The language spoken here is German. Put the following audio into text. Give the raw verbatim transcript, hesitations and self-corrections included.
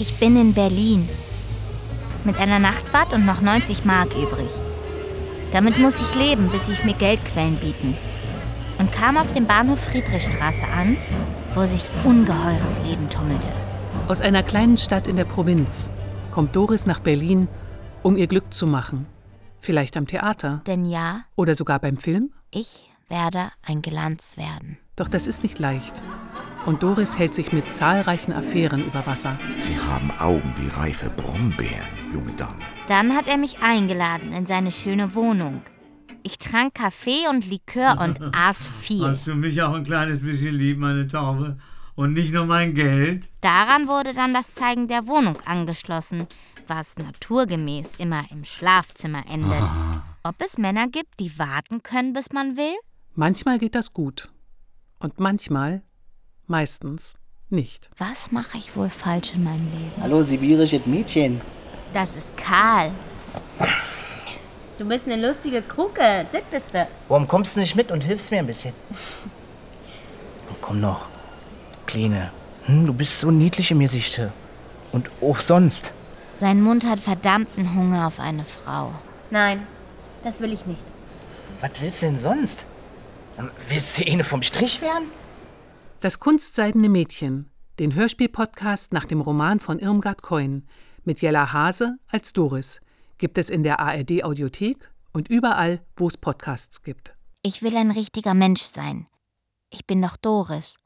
Ich bin in Berlin. Mit einer Nachtfahrt und noch neunzig Mark übrig. Damit muss ich leben, bis sich mir Geldquellen bieten. Und kam auf dem Bahnhof Friedrichstraße an, wo sich ungeheures Leben tummelte. Aus einer kleinen Stadt in der Provinz kommt Doris nach Berlin, um ihr Glück zu machen. Vielleicht am Theater. Denn ja, oder sogar beim Film. ich werde ein Glanz werden. Doch das ist nicht leicht. Und Doris hält sich mit zahlreichen Affären über Wasser. Sie haben Augen wie reife Brombeeren, junge Dame. Dann hat er mich eingeladen in seine schöne Wohnung. Ich trank Kaffee und Likör und aß viel. Hast du mich auch ein kleines bisschen lieb, meine Taube? Und nicht nur mein Geld? Daran wurde dann das Zeigen der Wohnung angeschlossen, was naturgemäß immer im Schlafzimmer endet. Ob es Männer gibt, die warten können, bis man will? Manchmal geht das gut. Und manchmal, meistens, nicht. Was mache ich wohl falsch in meinem Leben? Hallo, sibirisches Mädchen. Das ist Karl. Du bist eine lustige Kruke, das bist du. Warum kommst du nicht mit und hilfst mir ein bisschen? Komm noch, Kleine. Hm, du bist so niedlich im Gesicht. Und auch sonst. Sein Mund hat verdammten Hunger auf eine Frau. Nein, das will ich nicht. Was willst du denn sonst? Willst du eine vom Strich werden? Das Kunstseidene Mädchen, den Hörspiel-Podcast nach dem Roman von Irmgard Keun mit Jella Hase als Doris, gibt es in der A R D-Audiothek und überall, wo es Podcasts gibt. Ich will ein richtiger Mensch sein. Ich bin doch Doris.